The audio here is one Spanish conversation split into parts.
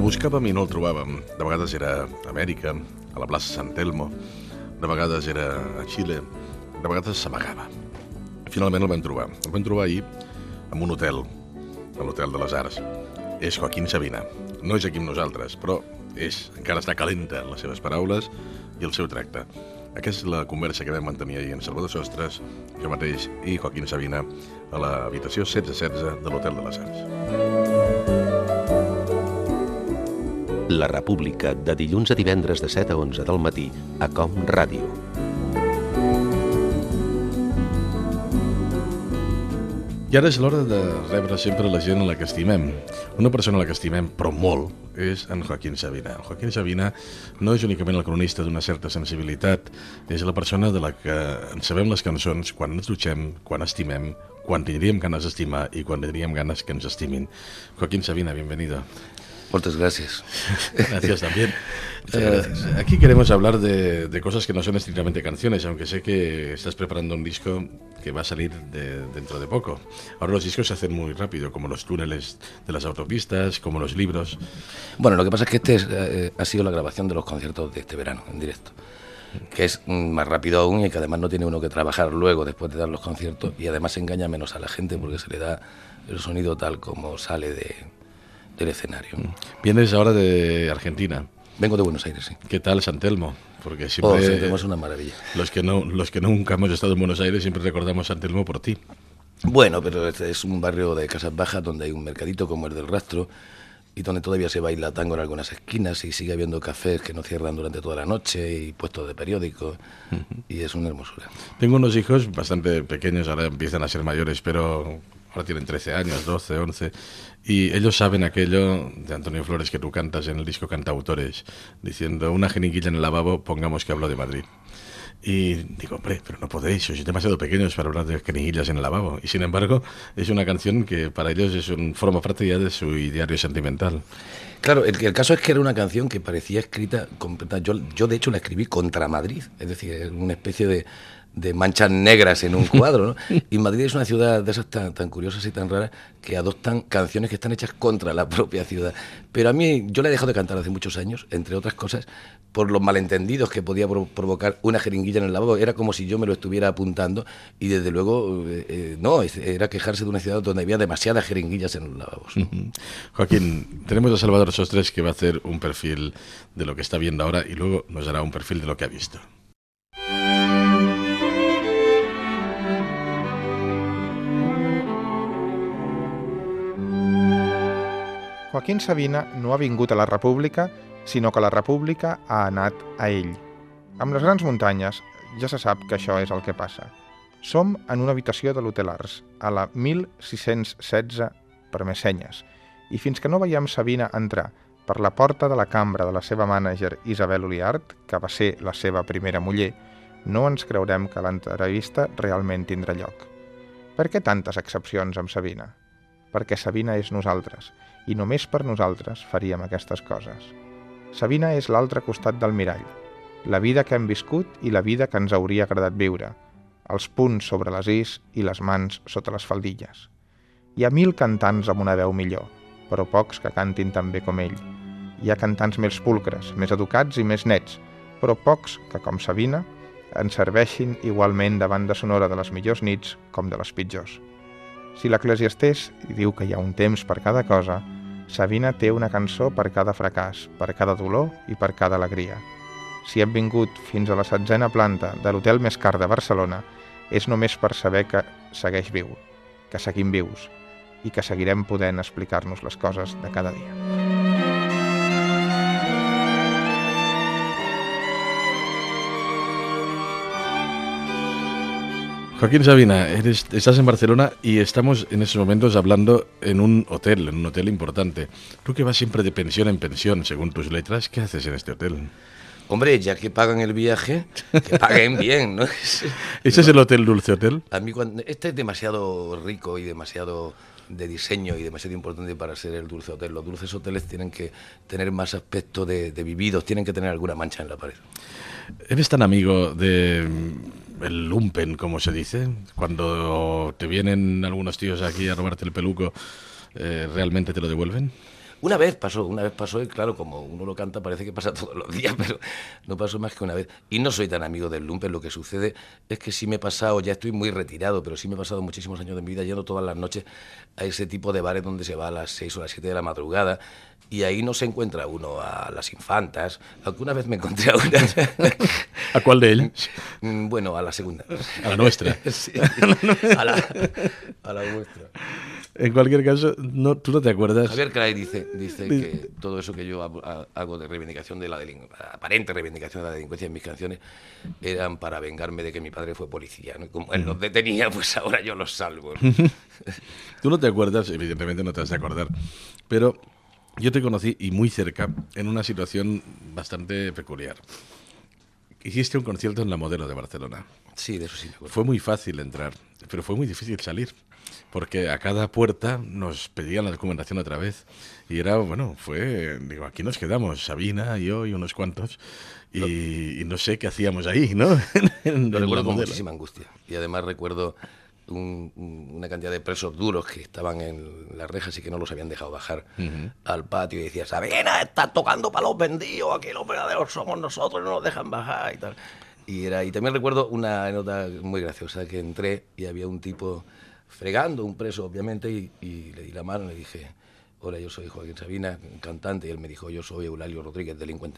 buscàvem i no el trobàvem. De vegades era a Amèrica, a la plaça Sant Telmo, de vegades era a Xile, de vegades s'amagava. Finalment el vam trobar. El vam trobar ahir en un hotel, a l'Hotel de les Arts. És Joaquín Sabina. No és aquí amb nosaltres, però encara està calenta en les seves paraules i el seu tracte. Aquesta és la conversa que vam mantenir ahir en Salvador Sostres, jo mateix i Joaquín Sabina, a l'habitació 1616 de l'Hotel de les Arts. La República, de dilluns a divendres de 7 a 11 del matí, a Com Ràdio. I ara és l'hora de rebre sempre la gent a la que estimem. Una persona a la que estimem, però molt, és en Joaquín Sabina. Joaquín Sabina no és únicament el cronista d'una certa sensibilitat, és la persona de la que en sabem les cançons quan ens dutxem, quan estimem, quan tindríem ganes d'estimar i quan tindríem ganes que ens estimin. Joaquín Sabina, bienvenido. Muchas gracias. Gracias también. Aquí queremos hablar de cosas que no son estrictamente canciones, aunque sé que estás preparando un disco que va a salir dentro de poco. Ahora los discos se hacen muy rápido, como los túneles de las autopistas, como los libros. Bueno, lo que pasa es que ha sido la grabación de los conciertos de este verano, en directo, que es más rápido aún y que además no tiene uno que trabajar luego después de dar los conciertos, y además engaña menos a la gente porque se le da el sonido tal como sale del escenario. Vienes ahora de Argentina. Vengo de Buenos Aires, sí. ¿Qué tal San Telmo? Porque siempre San Telmo es una maravilla. Los que nunca hemos estado en Buenos Aires siempre recordamos San Telmo por ti. Bueno, pero este es un barrio de casas bajas donde hay un mercadito como el del Rastro y donde todavía se baila tango en algunas esquinas y sigue habiendo cafés que no cierran durante toda la noche y puestos de periódicos, y es una hermosura. Tengo unos hijos bastante pequeños, ahora empiezan a ser mayores, pero ahora tienen 13 años, 12, 11, y ellos saben aquello de Antonio Flores que tú cantas en el disco Cantautores, diciendo una jeringuilla en el lavabo, pongamos que hablo de Madrid. Y digo, hombre, pero no podéis, sois demasiado pequeños para hablar de jeringuillas en el lavabo. Y sin embargo, es una canción que para ellos forma parte ya de su ideario sentimental. Claro, el caso es que era una canción que parecía escrita completa. Yo de hecho la escribí contra Madrid, es decir, una especie de manchas negras en un cuadro, ¿no? Y Madrid es una ciudad de esas tan curiosas y tan raras que adoptan canciones que están hechas contra la propia ciudad. Pero a mí, yo la he dejado de cantar hace muchos años, entre otras cosas, por los malentendidos que podía provocar una jeringuilla en el lavabo. Era como si yo me lo estuviera apuntando y desde luego no, era quejarse de una ciudad donde había demasiadas jeringuillas en los lavabos. Joaquín, tenemos a Salvador Sostres que va a hacer un perfil de lo que está viendo ahora y luego nos dará un perfil de lo que ha visto. Joaquín Sabina no ha vingut a la República, sinó que la República ha anat a ell. Amb les grans muntanyes ja se sap que això és el que passa. Som en una habitació de l'Hotel Arts, a la 1616 per Messenyes, i fins que no veiem Sabina entrar per la porta de la cambra de la seva mànager Isabel Oliart, que va ser la seva primera muller, no ens creurem que l'entrevista realment tindrà lloc. Per què tantes excepcions amb Sabina? Perquè Sabina és nosaltres, i només per nosaltres faríem aquestes coses. Sabina és l'altre costat del mirall, la vida que hem viscut i la vida que ens hauria agradat viure, els punts sobre les is i les mans sota les faldilles. Hi ha 1000 cantants amb una veu millor, però pocs que cantin tan bé com ell. Hi ha cantants més pulcres, més educats i més nets, però pocs que, com Sabina, ens serveixin igualment de banda sonora de les millors nits com de les pitjors. Si l'Eclesiastès diu que hi ha un temps per cada cosa, Sabina té una cançó per cada fracàs, per cada dolor i per cada alegria. Si hem vingut fins a la 16a planta de l'hotel més car de Barcelona, és només per saber que segueix viu, que seguim vius i que seguirem podent explicar-nos les coses de cada dia. Joaquín Sabina, estás en Barcelona y estamos en estos momentos hablando en un hotel importante. Tú que vas siempre de pensión en pensión, según tus letras, ¿qué haces en este hotel? Hombre, ya que pagan el viaje, que paguen bien, ¿no? ¿Ese es el Hotel Dulce Hotel? A mí este es demasiado rico y demasiado de diseño y demasiado importante para ser el Dulce Hotel. Los dulces hoteles tienen que tener más aspecto de vividos, tienen que tener alguna mancha en la pared. ¿Eres tan amigo de el lumpen, como se dice? Cuando te vienen algunos tíos aquí a robarte el peluco, ¿realmente te lo devuelven? Una vez pasó y claro, como uno lo canta parece que pasa todos los días, pero no pasó más que una vez. Y no soy tan amigo del lumpen, lo que sucede es que sí me he pasado, ya estoy muy retirado, pero sí me he pasado muchísimos años de mi vida yendo todas las noches a ese tipo de bares donde se va a las 6 o las 7 de la madrugada y ahí no se encuentra uno a las infantas, aunque una vez me encontré a una... ¿A cuál de ellos? Bueno, a la segunda. A la nuestra. Sí, a la nuestra. En cualquier caso, tú no te acuerdas. Javier Cray dice que todo eso que yo hago de reivindicación de la aparente reivindicación de la delincuencia en mis canciones eran para vengarme de que mi padre fue policía, ¿no? Como él los detenía, pues ahora yo los salvo, ¿no? Tú no te acuerdas, evidentemente no te has de acordar, pero yo te conocí y muy cerca en una situación bastante peculiar. Hiciste un concierto en la Modelo de Barcelona. Sí, de eso sí me acuerdo. Fue muy fácil entrar, pero fue muy difícil salir, porque a cada puerta nos pedían la documentación otra vez. Y era, digo, aquí nos quedamos, Sabina, yo y unos cuantos, y no sé qué hacíamos ahí, ¿no? Lo recuerdo con muchísima angustia. Y además recuerdo una cantidad de presos duros que estaban en las rejas y que no los habían dejado bajar al patio y decía, Sabina, estás tocando para los vendidos, aquí los verdaderos somos nosotros, no nos dejan bajar y tal. Y también recuerdo una nota muy graciosa, que entré y había un tipo fregando, un preso obviamente, y le di la mano y le dije, hola, yo soy Joaquín Sabina, cantante, y él me dijo, yo soy Eulalio Rodríguez, delincuente.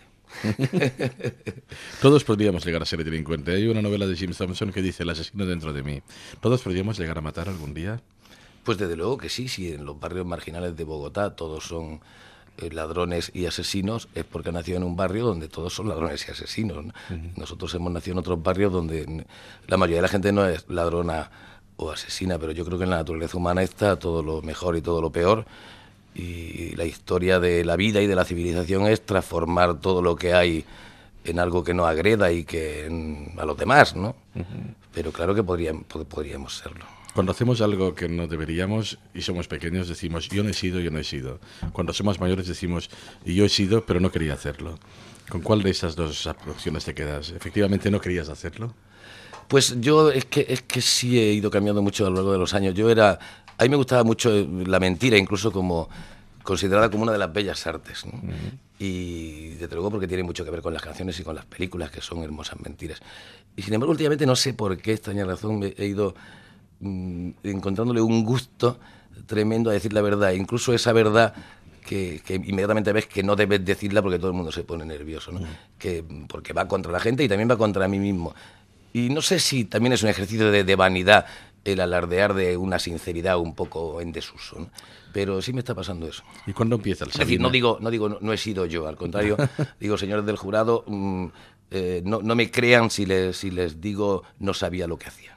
Todos podríamos llegar a ser delincuente. Hay una novela de Jim Thompson que dice, el asesino dentro de mí. ¿Todos podríamos llegar a matar algún día? Pues desde luego que sí, si en los barrios marginales de Bogotá todos son ladrones y asesinos, es porque han nacido en un barrio donde todos son ladrones y asesinos, ¿no? Nosotros hemos nacido en otros barrios donde la mayoría de la gente no es ladrona o asesina, pero yo creo que en la naturaleza humana está todo lo mejor y todo lo peor, y la historia de la vida y de la civilización es transformar todo lo que hay en algo que no agreda y que a los demás, ¿no? Pero claro que podríamos serlo. Cuando hacemos algo que no deberíamos y somos pequeños decimos, yo no he sido, yo no he sido. Cuando somos mayores decimos, yo he sido, pero no quería hacerlo. ¿Con cuál de esas dos opciones te quedas? ¿Efectivamente no querías hacerlo? Pues yo es que sí he ido cambiando mucho a lo largo de los años. A mí me gustaba mucho la mentira, incluso como considerada como una de las bellas artes, ¿no? Y desde luego porque tiene mucho que ver con las canciones y con las películas, que son hermosas mentiras. Y sin embargo, últimamente no sé por qué, extraña razón, he ido encontrándole un gusto tremendo a decir la verdad, incluso esa verdad que inmediatamente ves que no debes decirla porque todo el mundo se pone nervioso, ¿no? Porque va contra la gente y también va contra mí mismo. Y no sé si también es un ejercicio de vanidad el alardear de una sinceridad un poco en desuso, ¿no? Pero sí me está pasando eso. ¿Y cuándo empieza el Sabina? Es decir, no he sido yo, al contrario, digo, señores del jurado, no me crean si les digo no sabía lo que hacía.